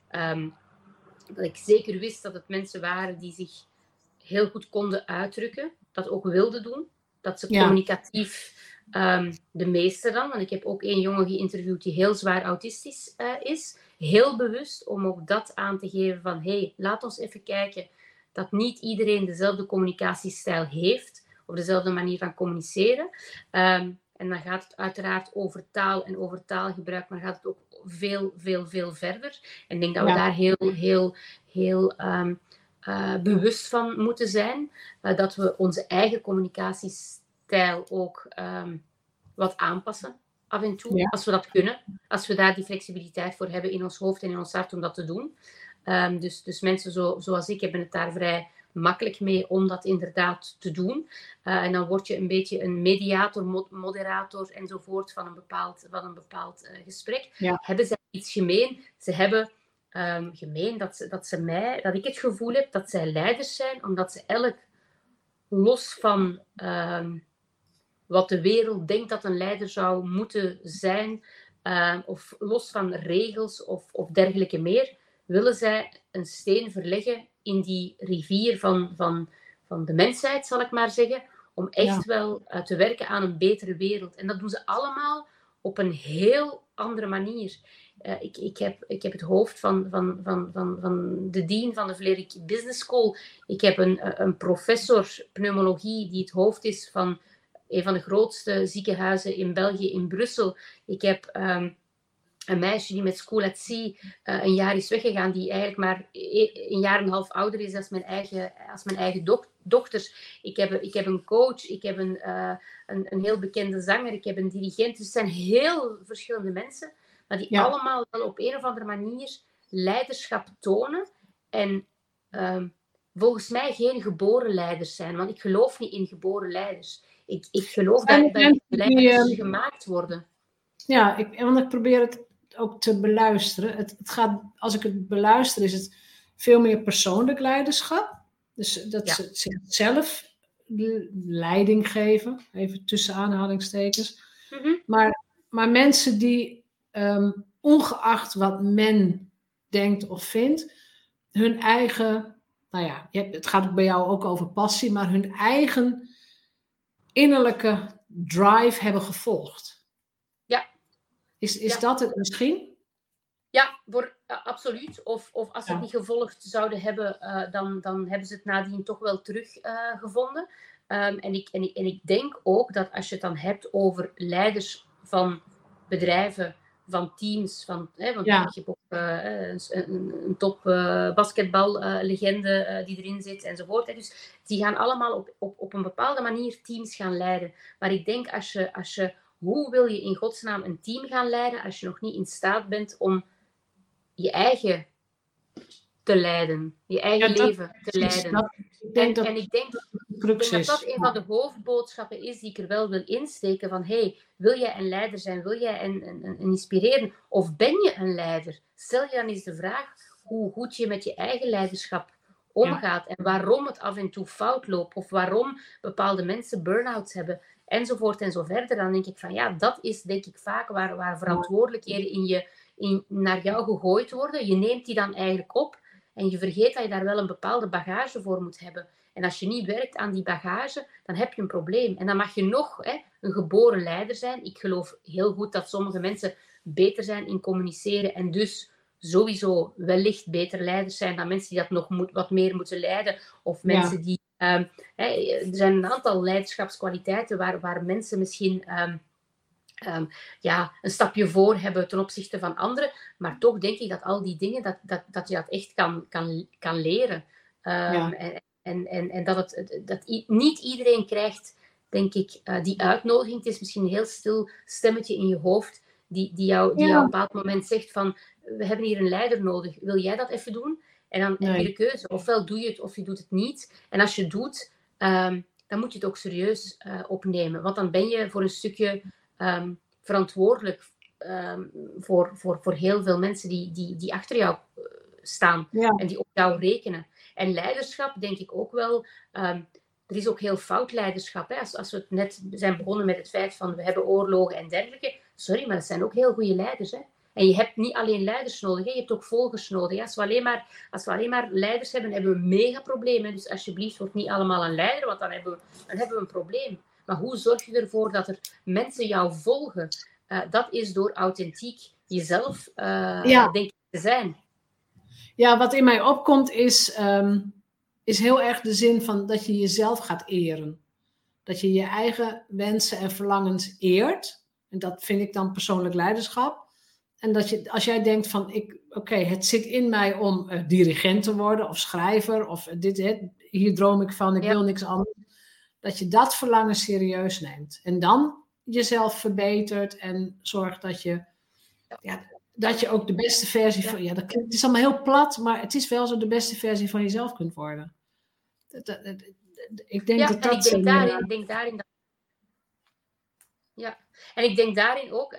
dat ik zeker wist dat het mensen waren die zich heel goed konden uitdrukken, dat ook wilden doen, dat ze communicatief, de meeste dan, want ik heb ook 1 jongen geïnterviewd die heel zwaar autistisch is, heel bewust om ook dat aan te geven van, hey, laat ons even kijken dat niet iedereen dezelfde communicatiestijl heeft, of dezelfde manier van communiceren. En dan gaat het uiteraard over taal en over taalgebruik, maar gaat het ook veel verder. En ik denk dat we daar heel bewust van moeten zijn. Dat we onze eigen communicatiestijl ook wat aanpassen, af en toe. Ja. Als we dat kunnen. Als we daar die flexibiliteit voor hebben in ons hoofd en in ons hart om dat te doen. Dus mensen zoals ik hebben het daar vrij makkelijk mee om dat inderdaad te doen. En dan word je een beetje een mediator, moderator enzovoort van een bepaald gesprek. Ja. Hebben zij iets gemeen? Ze hebben gemeen dat ik het gevoel heb dat zij leiders zijn, omdat ze elk los van wat de wereld denkt dat een leider zou moeten zijn, of los van regels of dergelijke meer, willen zij een steen verleggen in die rivier van de mensheid, zal ik maar zeggen, om echt wel te werken aan een betere wereld. En dat doen ze allemaal op een heel andere manier. Ik heb het hoofd van de dean van de Vlerik Business School. Ik heb een professor pneumologie die het hoofd is van een van de grootste ziekenhuizen in België, in Brussel. Ik heb een meisje die met School at Sea een jaar is weggegaan, die eigenlijk maar een jaar en een half ouder is als mijn eigen dochters. Ik heb een coach, ik heb een heel bekende zanger, ik heb een dirigent. Dus het zijn heel verschillende mensen, maar die allemaal wel op een of andere manier leiderschap tonen. En volgens mij geen geboren leiders zijn, want ik geloof niet in geboren leiders. Ik geloof dat leiders gemaakt worden. Ja, want ik probeer het ook te beluisteren. Het gaat, als ik het beluister, is het veel meer persoonlijk leiderschap. Dus dat ze zichzelf leiding geven, even tussen aanhalingstekens. Mm-hmm. Maar mensen die, ongeacht wat men denkt of vindt, hun eigen, het gaat ook bij jou ook over passie, maar hun eigen innerlijke drive hebben gevolgd. Is dat het misschien? Ja, absoluut. Of als ze het niet gevolgd zouden hebben, dan hebben ze het nadien toch wel teruggevonden. En ik denk ook dat als je het dan hebt over leiders van bedrijven, van teams, want je hebt ook een top basketballegende die erin zit enzovoort. Dus die gaan allemaal op een bepaalde manier teams gaan leiden. Maar ik denk als je hoe wil je in godsnaam een team gaan leiden als je nog niet in staat bent om je eigen te leiden, je eigen leven te leiden? Ik denk dat dat een van de hoofdboodschappen is die ik er wel wil insteken van wil jij een leider zijn, wil jij een inspireren of ben je een leider? Stel je dan eens de vraag hoe goed je met je eigen leiderschap omgaat en waarom het af en toe fout loopt of waarom bepaalde mensen burn-outs hebben enzovoort en zo verder. Dan denk ik van dat is denk ik vaak waar verantwoordelijkheden naar jou gegooid worden. Je neemt die dan eigenlijk op en je vergeet dat je daar wel een bepaalde bagage voor moet hebben. En als je niet werkt aan die bagage, dan heb je een probleem. En dan mag je nog een geboren leider zijn. Ik geloof heel goed dat sommige mensen beter zijn in communiceren en dus sowieso wellicht beter leiders zijn dan mensen die dat nog wat meer moeten leiden. Of mensen die... er zijn een aantal leiderschapskwaliteiten waar mensen misschien een stapje voor hebben ten opzichte van anderen. Maar toch denk ik dat al die dingen, dat je dat echt kan leren. En dat niet iedereen krijgt, denk ik, die uitnodiging. Het is misschien een heel stil stemmetje in je hoofd die jou op een bepaald moment zegt van we hebben hier een leider nodig. Wil jij dat even doen? En dan heb je de keuze. Ofwel doe je het of je doet het niet. En als je het doet, dan moet je het ook serieus opnemen. Want dan ben je voor een stukje verantwoordelijk voor heel veel mensen die achter jou staan. En die op jou rekenen. En leiderschap denk ik ook wel... er is ook heel fout leiderschap. Als we het net zijn begonnen met het feit van we hebben oorlogen en dergelijke. Sorry, maar dat zijn ook heel goede leiders. En je hebt niet alleen leiders nodig, je hebt ook volgers nodig. Als we alleen maar leiders hebben, hebben we een mega probleem. Dus alsjeblieft, word niet allemaal een leider, want dan hebben we een probleem. Maar hoe zorg je ervoor dat er mensen jou volgen? Dat is door authentiek jezelf, denk ik, te zijn. Ja, wat in mij opkomt is heel erg de zin van dat je jezelf gaat eren. Dat je je eigen wensen en verlangens eert. En dat vind ik dan persoonlijk leiderschap. En dat als jij denkt van, het zit in mij om dirigent te worden of schrijver of hier droom ik van, ik wil niks anders. Dat je dat verlangen serieus neemt. En dan jezelf verbetert en zorgt dat je ook de beste versie van... het is allemaal heel plat, maar het is wel zo de beste versie van jezelf kunt worden. Ik denk dat... En ik denk daarin ook,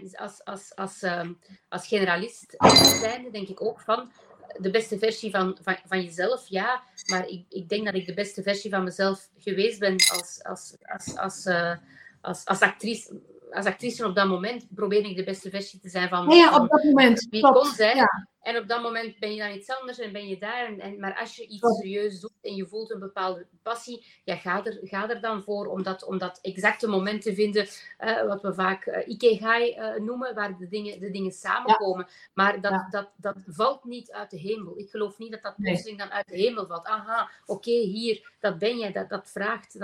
als generalist zijnde, denk ik ook van de beste versie van jezelf, ja. Maar ik denk dat ik de beste versie van mezelf geweest ben als actrice. Als actrice op dat moment probeerde ik de beste versie te zijn van op dat moment. wie ik kon zijn. Ja. En op dat moment ben je dan iets anders en ben je daar. Maar als je iets serieus doet en je voelt een bepaalde passie, ja, ga er dan voor om dat exacte moment te vinden, wat we vaak ikigai noemen, waar de dingen samenkomen. Ja. Maar dat valt niet uit de hemel. Ik geloof niet dat plotseling dan uit de hemel valt. Aha, oké, hier, dat ben jij. Dat vraagt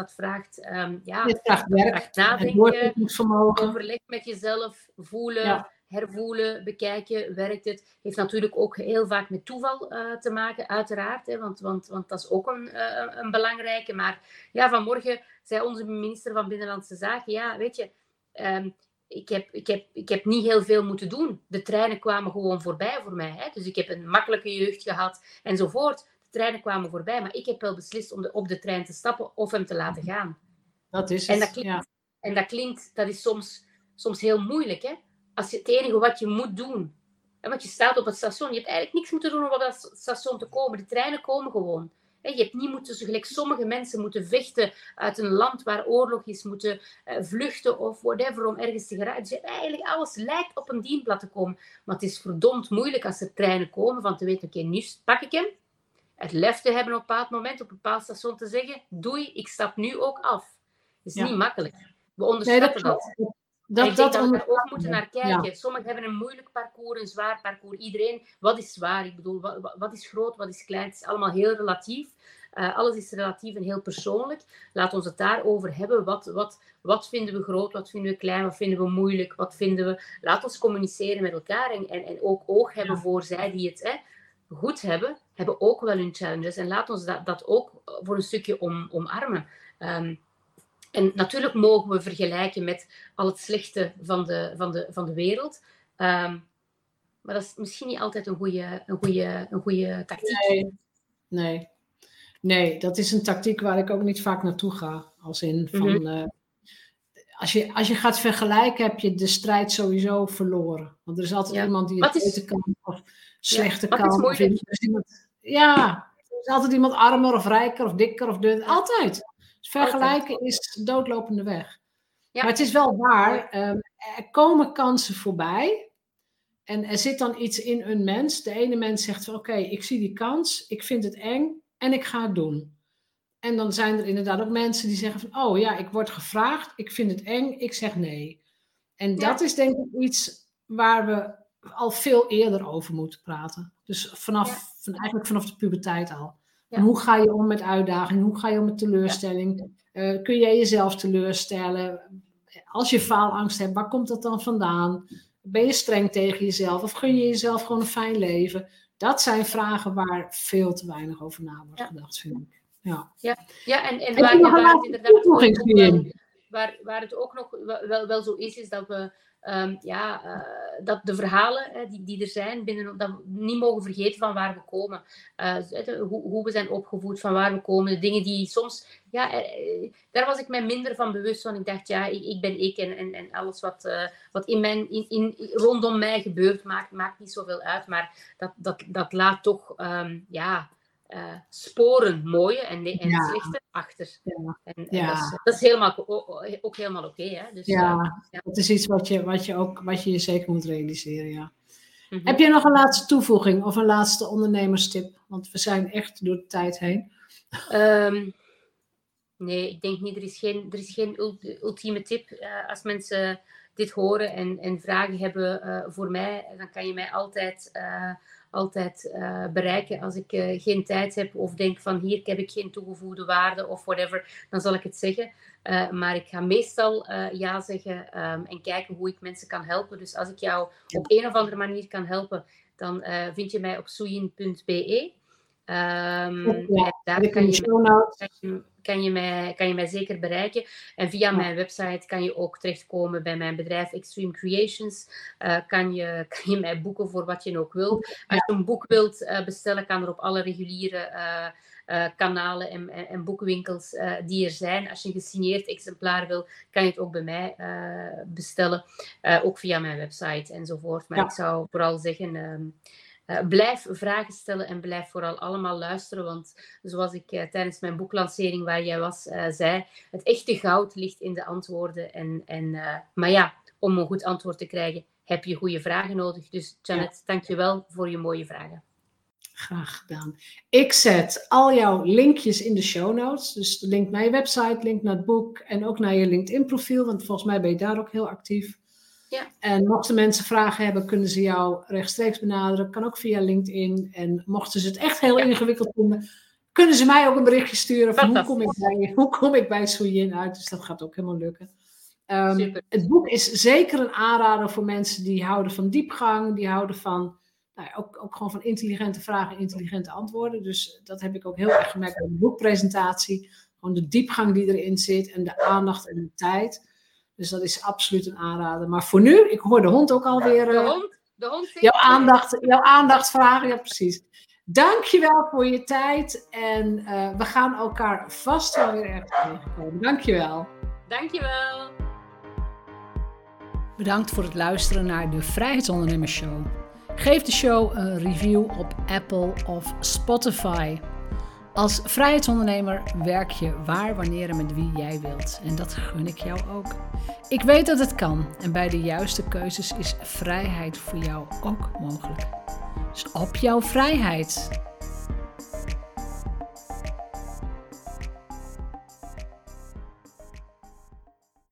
nadenken, overleg met jezelf, voelen. Ja. Hervoelen, bekijken, werkt het. Heeft natuurlijk ook heel vaak met toeval te maken, uiteraard. Hè, want dat is ook een belangrijke. Maar ja, vanmorgen zei onze minister van Binnenlandse Zaken, ja, weet je, ik heb niet heel veel moeten doen. De treinen kwamen gewoon voorbij voor mij. Hè. Dus ik heb een makkelijke jeugd gehad enzovoort. De treinen kwamen voorbij, maar ik heb wel beslist om op de trein te stappen of hem te laten gaan. Dat is het, en dat klinkt, dat is soms heel moeilijk, hè. Als het enige wat je moet doen, want je staat op het station, je hebt eigenlijk niks moeten doen om op dat station te komen. De treinen komen gewoon. Je hebt niet moeten, gelijk sommige mensen moeten vechten uit een land waar oorlog is, moeten vluchten of whatever om ergens te geraken. Dus eigenlijk alles lijkt op een dienblad te komen. Maar het is verdomd moeilijk als er treinen komen, van te weten, oké, nu pak ik hem. Het lef te hebben op een bepaald moment, op een bepaald station te zeggen, doei, ik stap nu ook af. Het is niet makkelijk. We onderschatten dat. Ik denk dat we daar ook moeten naar kijken. Ja. Sommigen hebben een moeilijk parcours, een zwaar parcours. Iedereen, wat is zwaar? Ik bedoel, wat is groot, wat is klein? Het is allemaal heel relatief. Alles is relatief en heel persoonlijk. Laat ons het daarover hebben. Wat vinden we groot? Wat vinden we klein? Wat vinden we moeilijk? Wat vinden we... Laat ons communiceren met elkaar en ook oog hebben voor zij die het goed hebben ook wel hun challenges. En laat ons dat ook voor een stukje omarmen. En natuurlijk mogen we vergelijken met al het slechte van de wereld. Maar dat is misschien niet altijd een goede tactiek. Nee, dat is een tactiek waar ik ook niet vaak naartoe ga. Als in van... Als je gaat vergelijken, heb je de strijd sowieso verloren. Want er is altijd iemand die het beter kan of slechter kan. Wat is moeilijk? Er is altijd iemand armer of rijker of dikker of dunner. Altijd. Dus vergelijken is doodlopende weg. Ja. Maar het is wel waar. Er komen kansen voorbij. En er zit dan iets in een mens. De ene mens zegt van oké, ik zie die kans. Ik vind het eng. En ik ga het doen. En dan zijn er inderdaad ook mensen die zeggen van oh ja, ik word gevraagd. Ik vind het eng. Ik zeg nee. En dat is denk ik iets waar we al veel eerder over moeten praten. Dus eigenlijk vanaf de puberteit al. Ja. Hoe ga je om met uitdaging? Hoe ga je om met teleurstelling? Kun jij jezelf teleurstellen? Als je faalangst hebt, waar komt dat dan vandaan? Ben je streng tegen jezelf? Of gun je jezelf gewoon een fijn leven? Dat zijn vragen waar veel te weinig over na wordt gedacht, vind ik. Ja, en waar het inderdaad waar het ook nog wel zo is dat we dat de verhalen die er zijn, dat we niet mogen vergeten van waar we komen. Hoe we zijn opgevoed, van waar we komen. De dingen die soms... daar was ik mij minder van bewust van. Ik dacht, ik ben ik en alles wat rondom mij gebeurt, maakt niet zoveel uit. Maar dat laat toch... sporen, mooie en slechte achter. Dat is ook helemaal oké. Hè? Dus, dat is iets wat je zeker moet realiseren. Ja. Mm-hmm. Heb je nog een laatste toevoeging of een laatste ondernemerstip? Want we zijn echt door de tijd heen. Nee, ik denk niet. Er is geen ultieme tip. Als mensen dit horen en vragen hebben voor mij, dan kan je mij altijd bereiken. Als ik geen tijd heb of denk van hier heb ik geen toegevoegde waarde of whatever, dan zal ik het zeggen. Maar ik ga meestal ja zeggen en kijken hoe ik mensen kan helpen. Dus als ik jou op een of andere manier kan helpen, dan vind je mij op soeyin.be. Daar kan je mij zeker bereiken. En via mijn website kan je ook terechtkomen bij mijn bedrijf Extreme Creations. Kan je mij boeken voor wat je ook wilt. Als je een boek wilt bestellen, kan er op alle reguliere kanalen en boekwinkels die er zijn. Als je een gesigneerd exemplaar wil, kan je het ook bij mij bestellen. Ook via mijn website enzovoort. Maar ik zou vooral zeggen... blijf vragen stellen en blijf vooral allemaal luisteren, want zoals ik tijdens mijn boeklancering waar jij was zei, het echte goud ligt in de antwoorden. Maar om een goed antwoord te krijgen, heb je goede vragen nodig. Dus Janet, dank je wel voor je mooie vragen. Graag gedaan. Ik zet al jouw linkjes in de show notes. Dus de link naar je website, link naar het boek en ook naar je LinkedIn profiel. Want volgens mij ben je daar ook heel actief. Ja. En mochten mensen vragen hebben, kunnen ze jou rechtstreeks benaderen. Kan ook via LinkedIn. En mochten ze het echt heel ingewikkeld vinden, kunnen ze mij ook een berichtje sturen van hoe kom ik bij Suyin uit. Dus dat gaat ook helemaal lukken. Het boek is zeker een aanrader voor mensen die houden van diepgang, die houden van ook gewoon van intelligente vragen, intelligente antwoorden. Dus dat heb ik ook heel erg gemerkt bij de boekpresentatie. Gewoon de diepgang die erin zit en de aandacht en de tijd. Dus dat is absoluut een aanrader. Maar voor nu, ik hoor de hond ook alweer. De hond jouw aandacht vragen, ja precies. Dankjewel voor je tijd. En we gaan elkaar vast wel weer ergens tegenkomen. Dankjewel. Dankjewel. Bedankt voor het luisteren naar de Vrijheidsondernemers Show. Geef de show een review op Apple of Spotify. Als vrijheidsondernemer werk je waar, wanneer en met wie jij wilt. En dat gun ik jou ook. Ik weet dat het kan. En bij de juiste keuzes is vrijheid voor jou ook mogelijk. Dus op jouw vrijheid.